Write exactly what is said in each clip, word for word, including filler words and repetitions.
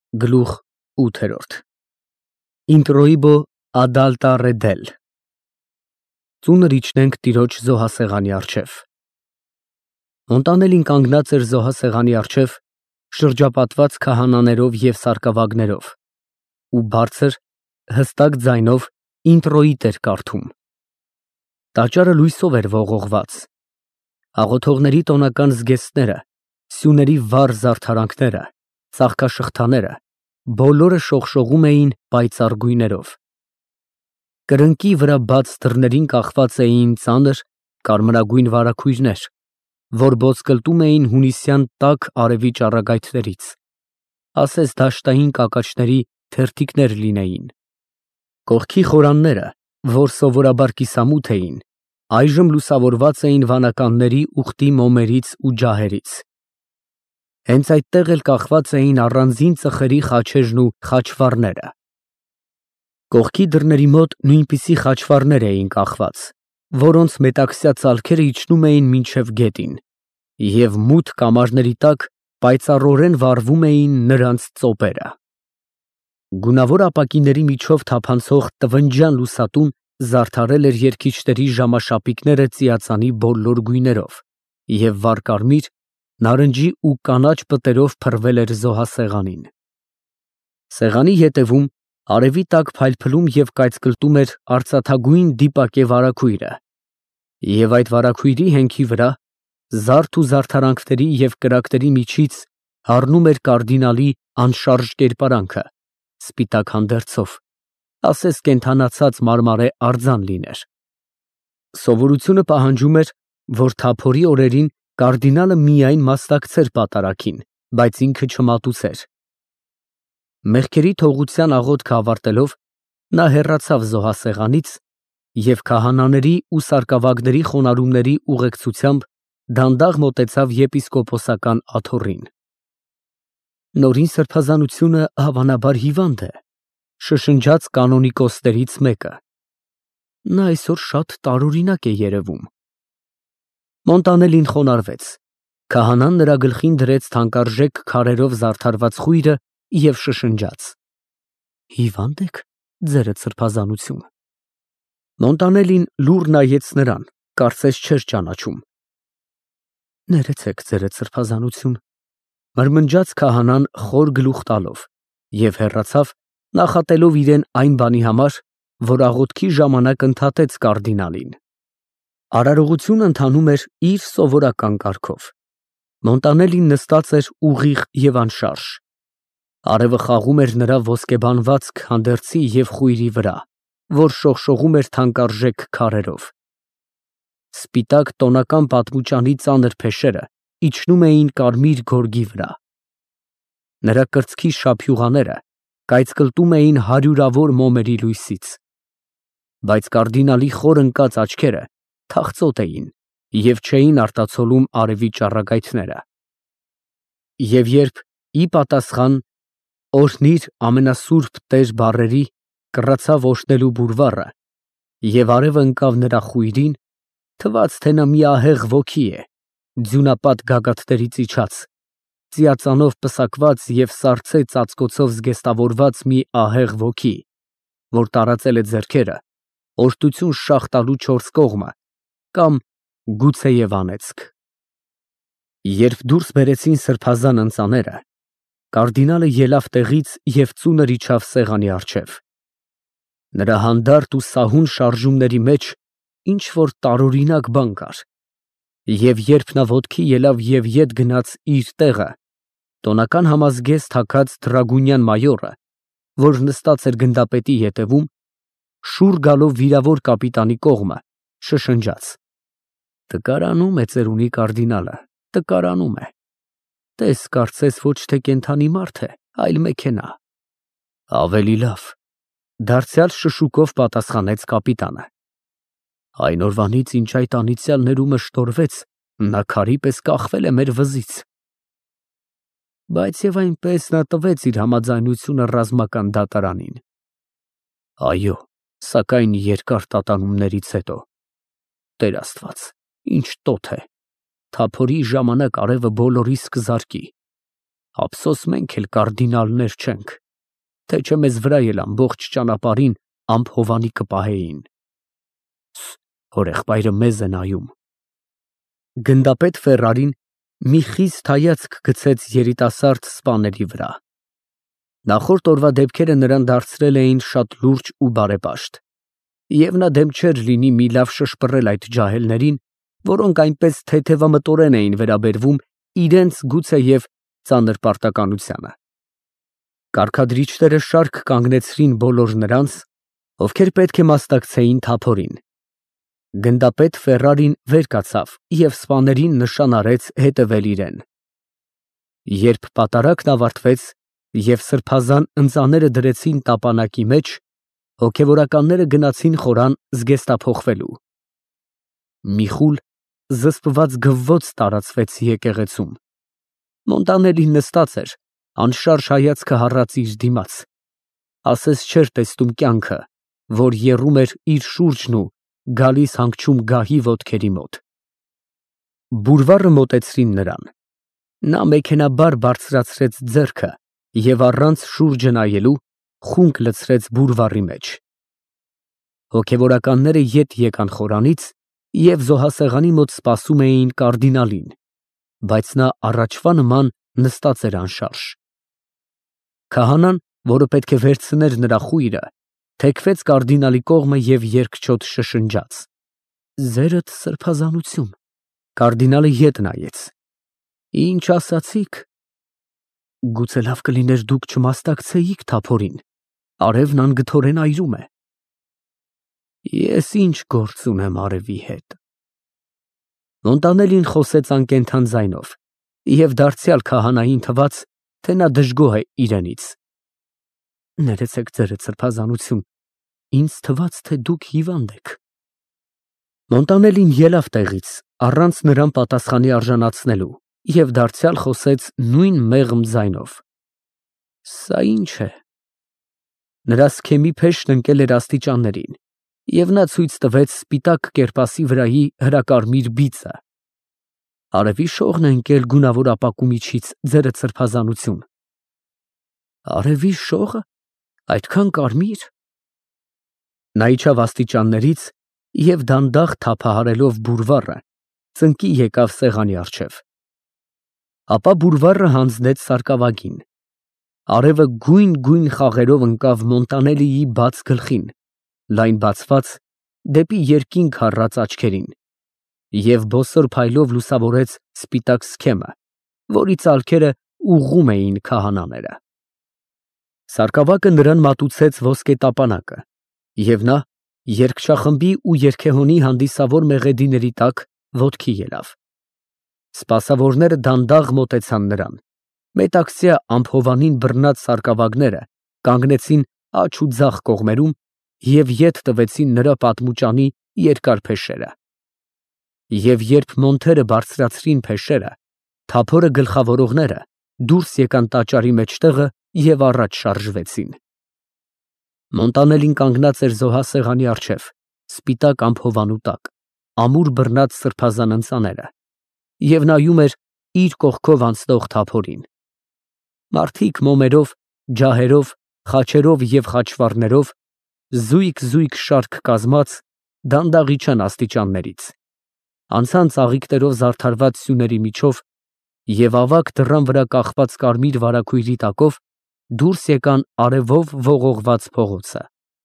Գլուխ ութ Introibo ad alta redel Ծունր իջնենք տիրոջ զոհասեղանի առջև։ Մոնտանելին կանգնած էր զոհասեղանի առջև, շրջապատված քահանաներով և սարկավագներով, ու բարձր, հստակ ձայնով ինտրոիտ էր կարդում։ Տաճարը լույսով էր ողողված։ Աղոթողների տոնական զգեստները, սյուների վառ զարդարանքները, ծաղկաշղթաները բոլորը շողշողում էին պայծառ գույներով։ Կրնկի վրա բաց դռներին կախված էին ծանր կարմրագույն վարագույրներ, որ ոսկլտում էին հունիսյան տաք արևի ճառագայթներից, ասես դաշտային կակաչների թերթիկներ լինեին։ Կողքի խորանները, որ սովորաբար կիսամութ էին, այժմ լուսավորված էին վանականների ուխտի մոմերից ու ջահերից։ Հենց այդտեղ էլ կախված էին առանձին ծխերի խաչերն ու խաչվառները։ Կողքի դռների մոտ նույնպիսի խաչվառներ էին կախված, որոնց մետաքսյա ծալքերը իջնում էին մինչև գետին, և մութ կամարների տակ պայծառորեն վառվում էին նրանց ծոպերը։ Գունավոր ապակիների միջով թափանցող տվնջյան լուսատուն զարդարել էր երգիչների ժամաշապիկները ծիածանի բոլոր գույներով և վառ-կարմիր, նարնջի ու կանաչ պտերով փռվել էր զոհասեղանին։ Սեղանի ետևում արևի տակ փայլփլում և կայծկլտում էր արծաթագույն դիպակե վարագույրը, և այդ վարագույրի հենքի վրա, զարդ ու զարդարանքների և կրակների միջից հառնում էր կարդինալի անշարժ կերպարանքը, սպիտակ հանդերձով, ասես կենդանացած մարմարե արձան լիներ։ Սովորությունը պահանջում էր, որ թափորի օրերին կարդինալը միայն մասնակցեր պատարագին, բայց ինքը չմատուցեր։ Մեղքերի թողության աղոթքը ավարտելով, նա հեռացավ զոհասեղանից և քահանաների ու սարկավագների խոնարհումների ուղեկցությամբ դանդաղ մոտեցավ եպիսկոպոսական աթոռին։ Նորին սրբազանությունը հավանաբար հիվանդ է, շշնջաց կանոնիկոսներից մեկը։ Նա այսօր շատ տարօրինակ է երևում։ Մոնտանելին խոնարհվեց, քահանան նրա գլխին դրեց թանկարժեք քարերով զարդարված խույրը և շշնջաց. Հիվա՞նդ եք, ձերդ սրբազանություն։ Մոնտանելին լուռ նայեց նրան, կարծես չէր ճանաչում։ Ներեցեք, ձերդ սրբազանություն, մրմնջաց քահանան խոր գլուխ տալով և հեռացավ, նախատելով իրեն այն բանի համար, որ աղոթքի ժամանակ ընդհատեց կարդինալին։ Արարողությունն ընթանում էր իր սովորական կարգով։ Մոնտանելին նստած էր ուղիղ և անշարժ։ Արևը խաղում էր նրա ոսկեբանված հանդերձի և խույրի վրա, որ շողշողում էր թանկարժեք քարերով։ Սպիտակ տոնական պատմուճանի ծանր փեշերը իջնում էին կարմիր գորգի վրա։ Նրա կրծքի շափյուղաները կայծկլտում էին հարյուրավոր մոմերի լույսից, բայց կարդինալի խոր ընկած աչքերը թախծոտ էին և չէին արտացոլում արևի ճառագայթները։ Եվ երբ, ի պատասխան «Օրհնիր ամենասուրբ Տեր» բառերի, կռացավ օրհնելու բուրվառը և արևը ընկավ նրա խույրին, թվաց, թե նա մի ահեղ ոգի է, ձյունապատ գագաթներից իջած, ծիածանով պսակված և սառցե ծածկոցով զգեստավորված մի ահեղ ոգի, որ տարածել է ձեռքերը, օրհնություն շաղ տալու չորս կողմը կամ գուցեև անեծք։ Երբ դուրս բերեցին սրբազան ընծաները, կարդինալը ելավ տեղից և ծունր իջավ սեղանի առջև։ Նրա հանդարտ ու սահուն շարժումների մեջ ինչ֊որ տարօրինակ բան կար, և երբ նա ոտքի ելավ և ետ գնաց իր տեղը, տոնական համազգեստ հագած դրագունյան մայորը, որ նստած էր գնդապետի ետևում, շուռ գալով վիրավոր կապիտանի կողմը, շշնջաց. Տկարանում է ծերունի կարդինալը, տկարանում է։ Տես, կարծես ոչ թե կենդանի մարդ է, այլ մեքենա։ Ավելի լավ, դարձյալ շշուկով պատասխանեց կապիտանը։ Այն օրվանից, ինչ այդ անիծյալ ներումը շտորվեց, նա քարի պես կախվել է մեր վզից։ Բայց և այնպես նա տվեց իր համաձայնությունը ռազմական դատարանին։ Այո, սակայն երկար տատանումներից հետո։ Տեր Աստված, ինչ տոթ է, թափորի ժամանակ արևը բոլորիս կզարկի։ Ափսոս մենք էլ կարդինալներ չենք, թե չէ մեզ վրա էլ ամբողջ ճանապարհին ամփ հովանի կպահեին։ Հորեղբայրը մեզ է նայում։ Գնդապետ Ֆերրարին մի խիստ հայացք գցեց երիտասարդ սպաների վրա։ Նախորդ օրվա դեպքերը նրան դարձրել էին շատ լուրջ ու բարեպաշտ, և նա դեմ չէր լինի մի լավ շշպռել այդ ջահելներին, որոնք այնպես թեթևամտորեն էին վերաբերվում իրենց գուցեև ծանր պարտականությանը։ Կարգադրիչները շարք կանգնեցրին բոլոր նրանց, ովքեր պետք է մասնակցեին թափորին։ Գնդապետ Ֆերրարին վեր կացավ և սպաներին նշան արեց հետևել իրեն։ Երբ պատարագն ավարտվեց և սրբազան ընծաները դրեցին տապանակի մեջ, հոգևորականները գնացին խորան զգեստափոխվելու։ Մի խուլ, զսպված գվվոց տարածվեց եկեղեցում։ Մոնտանելին նստած էր, անշարժ հայացքը հառած իր դիմաց, ասես չէր տեսնում կյանքը, որ եռում էր իր շուրջն ու գալիս հանգչում գահի ոտքերի մոտ։ Բուլվարը մոտեցրին նրան։ Նա մեքենայաբար բարձրացրեց ձեռքը և առանց շուրջը նայելու խունկ լցրեց բուլվարի մեջ։ Հոգևորականները ետ եկան խորանից և զոհասեղանի մոտ սպասում էին կարդինալին, բայց նա առաջվա նման նստած էր անշարժ։ Քահանան, որը պետք է վերցներ նրա խույրը, թեքվեց կարդինալի կողմը և երկչոտ շշնջաց. «Ձերդ սրբազանություն»։ Կարդինալը ետ նայեց։ «Ինչ ասացիք»։ «Գուցե լավ կլիներ դուք չմասնակցեիք թափորին, արևն անգթորեն այրում է»։ «Ես ինչ գործ ունեմ արևի հետ»։ Մոնտանելին խոսեց անկենդան ձայնով, և դարձյալ քահանային թվաց, թե նա դժգոհ է իրենից։ «Ներեցեք, ձերդ սրբազանություն, ինձ թվաց, թե դուք հիվանդ եք»։ Մոնտանելին ելավ տեղից, առանց նրան պատասխանի արժանացնելու, և դարձյալ խոսեց նույն մեղմ ձայնով. «Սա ի՞նչ է»։ Նրա սքեմի փեշն ընկել էր աստիճաններին, և նա ցույց տվեց սպիտակ կերպասի վրայի հրակարմիր բիծը։ «Արևի շողն է ընկել գունավոր ապակու միջից, ձերդ սրբազանություն»։ «Արևի շողը, այդքան կարմիր»։ Նա իջավ աստիճաններից և դանդաղ թափահարելով բուլվարը, ծնկի եկավ սեղանի առջև։ Ապա բուլվարը հանձնեց սարկավագին։ Արևը գույն֊գույն խաղերով ընկավ Մոնտանելիի բաց գլխին, լայն բացված, դեպի երկինք հառած աչքերին, և բոսոր փայլով լուսավորեց սպիտակ սքեմը, որի ծալքերը ուղղում էին քահանաները։ Սարկավակը նրան մատուցեց ոսկե տապանակը, և նա երգչախմբի ու երգեհոնի հանդիսավոր մեղեդիների տակ ոտքի ելավ։ Սպասավորները դանդաղ մոտեցան նրան, մետաքսյա ամփոփանին բռնած սարկավագները կանգնեցին աջ ու ձախ կողմերում և ետ տվեցին նրա պատմուճանի երկար փեշերը։ Եվ երբ մոնթերը բարձրացրին փեշերը, թափորը գլխավորողները դուրս եկան տաճարի մեջտեղը և առաջ շարժվեցին։ Մոնտանելին կանգնած էր զոհասեղանի առջև, սպիտակ ամփոփանու տակ, ամուր բռնած սրբազան ընծաները, և նայում էր իր կողքով անցնող թափորին։ Մարդիկ մոմերով, ջահերով, խաչերով և խաչվառներով, զույգ֊զույգ շարք կազմած, դանդաղ իջան աստիճաններից, անցան ծաղիկներով զարդարված սյուների միջով և ավագ դռան վրա կախված կարմիր վարագույրի տակով դուրս եկան արևով ողողված փողոցը։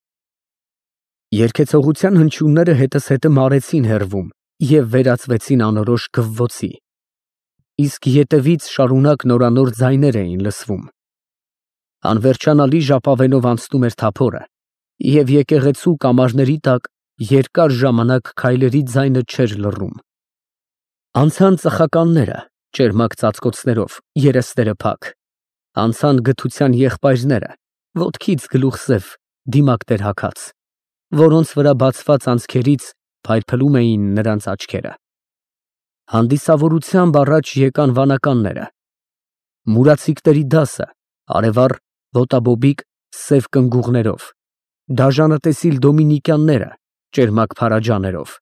Երգեցողության հնչյունները հետզհետե մարեցին հեռվում և վերածվեցին անորոշ գվվոցի, իսկ ետևից շարունակ նորանոր ձայներ էին լսվում։ Անվերջանալի ժապավենով անցնում էր թափորը, և եկեղեցու կամարների տակ երկար ժամանակ քայլերի ձայնը չէր լռում։ Անցան ծխականները ճերմակ ծածկոցներով, երեսները փակ, անցան գթության եղբայրները, ոտքից գլուխսև, դիմակներ հագած, որոնց վրա բացված անցքերից փայլփլում էին նրանց աչքերը։ Հանդիսավորությամբ առաջ եկան վանականները, մուրացիկների դասը, արևառ, ոտաբոբիկ, սև կնգուղներով, դաժանատեսիլ դոմինիկյանները ճերմակ փարաջաներով։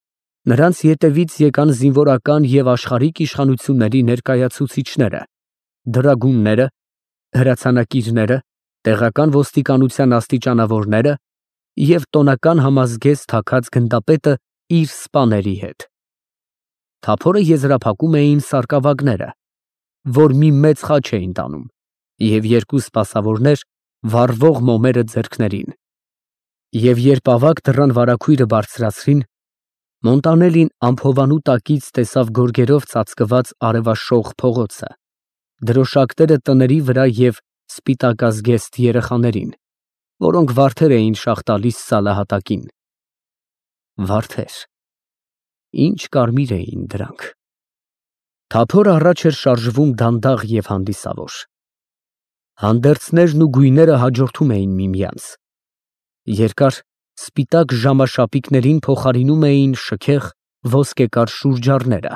Նրանց ետևից եկան զինվորական և աշխարհիկ իշխանությունների ներկայացուցիչները, դրագունները, հրացանակիրները, տեղական ոստիկանության աստիճանավորները և տոնական համազգեստ թաքած գնդապետը իր սպաների հետ։ Թափորը եզրափակում էին սարկավագները, որ մի մեծ խաչ էին տանում, և երկու սպասավորներ վառվող մոմերը ձեռքներին։ Եվ երբ ավագ դռան վարագույրը բարձրացրին, Մոնտանելին ամփովանու տակից տեսավ գորգերով ծածկված արևաշող փողոցը, դրոշակները տների վրա և սպիտակազգեստ երեխաներին, որոնք վարդեր էին շաղ տալիս սալահատակին։ Վարդեր… Ինչ կարմիր էին դրանք… Թափորը առաջ էր շարժվում դանդաղ և հանդիսավոր։ Հանդերձներն ու գույները հաջորդում էին միմյանց։ Երկար սպիտակ ժամաշապիկներին փոխարինում էին շքեղ ոսկեկար շուրջառները։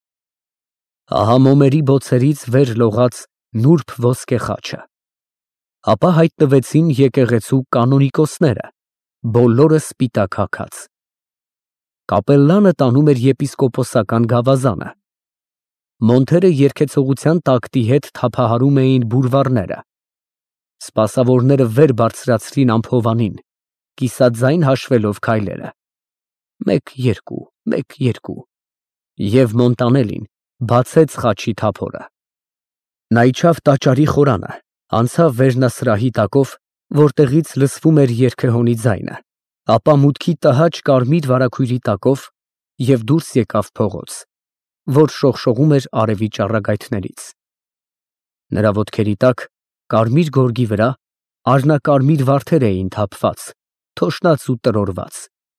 Ահա մոմերի բոցերից վեր լողաց նուրբ ոսկե խաչը։ Ապա հայտնվեցին եկեղեցու կանոնիկոսները, բոլորը սպիտակ հագած։ Կապելլանը տանում էր եպիսկոպոսական գավազանը։ Մոնթերը երգեցողության տակտի հետ թափահարում էին բուրվառները։ Սպասավորները վեր բարձրացրին ամփովանին, կիսաձայն հաշվելով քայլերը. մեկ, երկու, մեկ, երկու… Եվ Մոնտանելին բացեց խաչի թափորը։ Նա իջավ տաճարի խորանը, անցավ վերնասրահի տակով, որտեղից լսվում էր երգեհոնի ձայնը, ապա մուտքի տհաճ կարմիր վարագույրի տակով և դուրս եկավ փողոց, որ շողշողում էր արևի ճառագայթներից։ Նրա ոտքերի տակ, կարմիր գորգի վրա, արհնակարմիր վարդեր էին թափված, թոշնած ու տրորված։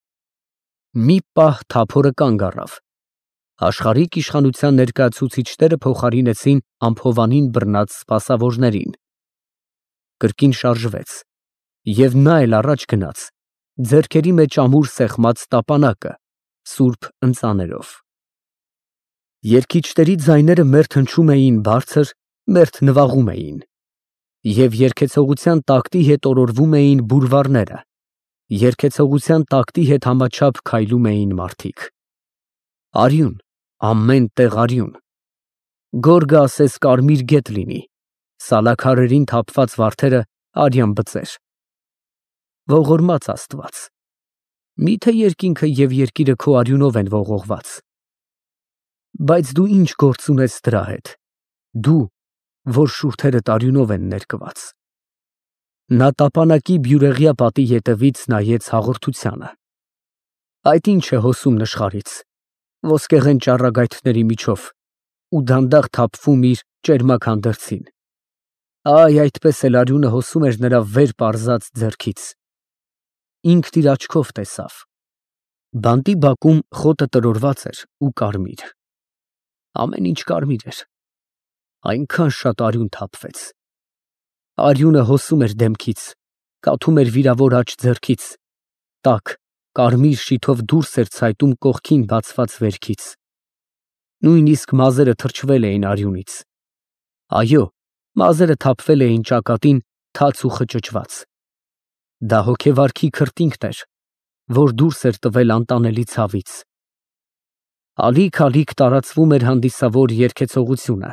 Մի պահ թափորը կանգ առավ։ Աշխարհիկ իշխանության ներկայացուցիչները փոխարինեցին ամփովանին բռնած սպասավորներին։ Կրկին շարժվեց, և նա էլ առաջ գնաց, ձեռքերի մեջ ամուր սեղմած տապանակը սուրբ ընծաներով։ Երգիչների ձայները մերթ հնչում էին բարձր, մերթ նվաղում էին, և երգեցողության տակտի հետ օրորվում էին բուրվառները, երգեցողության տակտի հետ համաչափ քայլում էին մարդիկ։ Արյուն, ամեն տեղ արյուն։ Գորգը ասես կարմիր գետ լինի, սալաքարերին թափված վարդերը արյան բծեր։ Ողորմած Աստված, մի՞թե երկինքը և երկիրը քո արյունով են ողողված։ Բայց դու ինչ գործ ունես դրա հետ, դու, որ շուրթերդ արյունով են ներկված։ Նա տապանակի բյուրեղյա պատի ետևից նայեց հաղորդությանը։ Այդ ի՞նչ է հոսում նշխարից, ոսկեղեն ճառագայթների միջով ու դանդաղ թափվում իր ճերմակ հանդերձին։ Այ այդպես էլ արյունը հոսում էր նրա վեր պարզած ձեռքից։ Ինքն իր աչքով տեսավ։ Բանտի բակում խոտը տրորված էր ու կարմիր։ Ամեն ինչ կարմիր էր։ Այնքան շատ արյուն թափվեց։ Արյունը հոսում էր դեմքից, կաթում էր վիրավոր աջ ձեռքից, տաք, կարմիր շիթով դուրս էր ցայտում կողքին բացված վերքից։ Նույնիսկ մազերը թրջվել էին արյունից։ Այո, մազերը թափվել էին ճակատին թաց ու խճճված։ Դա հոգեվարքի քրտինքն էր, որ դուրս էր տվել անտանելի ցավից։ Ալիք-ալիք տարածվում էր հանդիսավոր երգեցողությունը.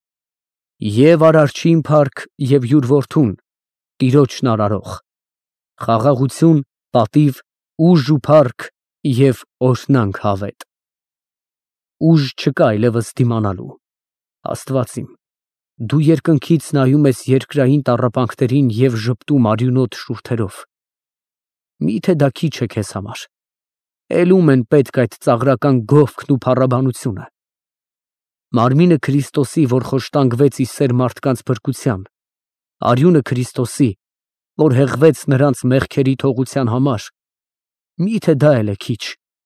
«Եվ Արարչին փառք և յուր որդուն, տիրոջն արարող, խաղաղություն, պատիվ, ուժ ու փառք և օրհնանք հավետ»։ Ուժ չկա այլևս դիմանալու։ Աստված իմ, դու երկնքից նայում ես երկրային տառապանքներին և ժպտում արյունոտ շուրթերով։ Մի՞թե դա քիչ է քեզ համար։ Էլ ո՞ւմ են պետք այդ ծաղրական գովքն ու փառաբանությունը։ Մարմինը Քրիստոսի, որ խոշտանգվեց ի սեր մարդկանց փրկության, արյունը Քրիստոսի, որ հեղվեց նրանց մեղքերի թողության համար, մի՞թե դա էլ է քիչ։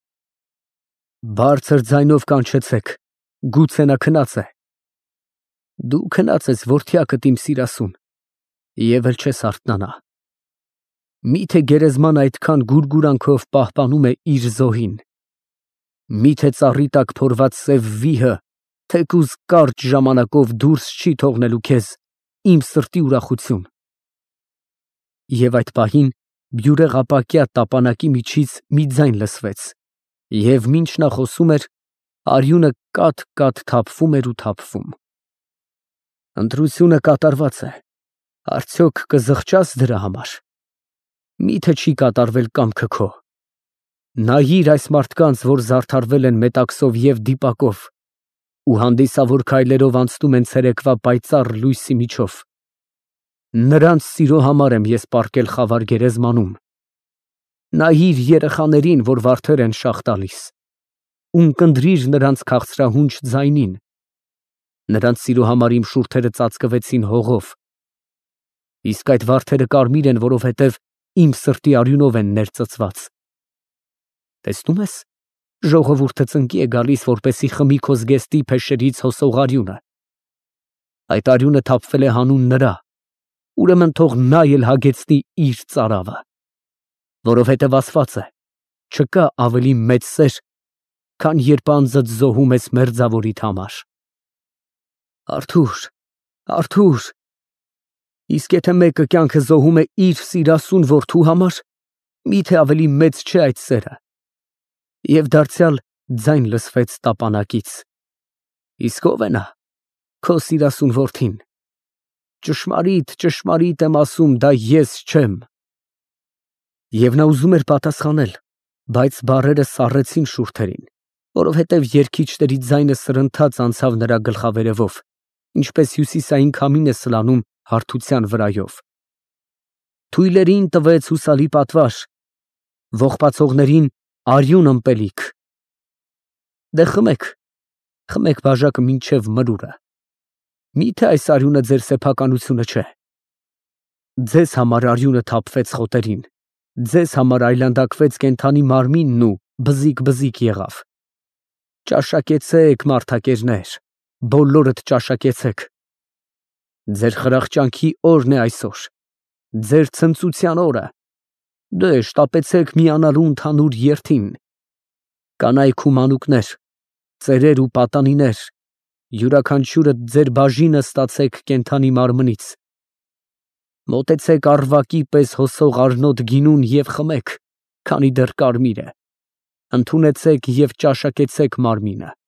Բարձր ձայնով կանչեցեք, գուցե նա քնած է։ Դու քնած ես, որդյակդ իմ սիրասուն, և էլ չես արթնանա։ Մի՞թե գերեզմանը այդքան գուրգուրանքով պահպանում է իր զոհին։ Մի՞թե ծառի տակ փորված սև վիհը թեկուզ կարճ ժամանակով դուրս չի թողնելու քեզ իմ սրտի ուրախություն։ Եվ այդ պահին բյուրեղ ապակյա տապանակի միջից մի ձայն լսվեց, և մինչ նա խոսում էր, արյունը կաթ֊կաթ թափվում էր ու թափվում։ Ընտրությունը կատարված է, արդյոք կզղջաս դրա համար, միթե չի կատարվել կամքը քո, նայիր այս մարդկանց, որ զարդարվել են մետաքսով և դիպակով ու հանդիսավոր քայլերով անցնում են ցերեկվա պայծառ լույսի միջով, նրանց սիրո համար եմ ես պառկել խավար գերեզմանում, նայիր երեխաներին, որ վարդեր են շաղ տալիս, ունկնդրիր նրանց քաղցրահունչ ձայնին, նրանց սիրո համար իմ շուրթերը ծածկվեցին հողով, իսկ այդ վարդերը կարմիր են, որովհետև իմ սրտի արյունով են ներծծված։ Տեսնում ես, ժողովուրդը ծնկի է գալիս, որպեսի խմի քո զգեստի փեշերից հոսող արյունը։ Այդ արյունը թափվել է հանուն նրա, ուրեմն թող նա էլ հագեցնի իր ծարավը, որովհետև ասված է, չկա ավելի մեծ սեր, քան երբ անձդ զոհում ես մերձավորիդ համար։ Արթուր, Արթուր, իսկ եթե մեկը կյանքը զոհում է իր սիրասուն որդու համար, միթե ավելի մեծ չէ այդ սերը։ Եվ դարձյալ ձայն լսվեց տապանակից. իսկ ո՞վ է նա, քո սիրասուն որդին։ Ճշմարիտ, ճշմարիտ եմ ասում, դա ես չեմ։ Եվ նա ուզում էր պատասխանել, բայց բառերը սառեցին շուրթերին, որովհետև երգիչների ձայնը սրընթաց անցավ նրա գլխավերևով, ինչպես հյուսիսային քամին է սլանում հարթության վրայով։ Թույլերին տվեց հուսալի պատվար, ողբացողներին արյուն ըմպելիք։ Դե խմեք, խմեք բաժակը մինչև մրուրը։ Միթե այս արյունը ձեր սեփականությունը չէ։ Ձեզ համար արյունը թափվեց խոտերին, ձեզ համար այլանդակվեց կենդանի մարմինն ու բզիկ-բզիկ եղավ։ Ճաշակեցեք, մարդակերներ, բոլորդ ճաշակեցեք։ Ձեր խրախճանքի օրն է այսօր, ձեր ցնծության օրը, դե շտապեցեք միանալու ընդհանուր երթին։ Կանայք ու մանուկներ, ծերեր ու պատանիներ, յուրաքանչյուրը ձեր բաժինը ստացեք կենդանի մարմնից։ Մոտեցեք առվակի պես հոսող արնոտ գինուն և խմեք, քանի դեռ կարմիր է, ընդունեցեք և ճաշակեցեք մարմինը։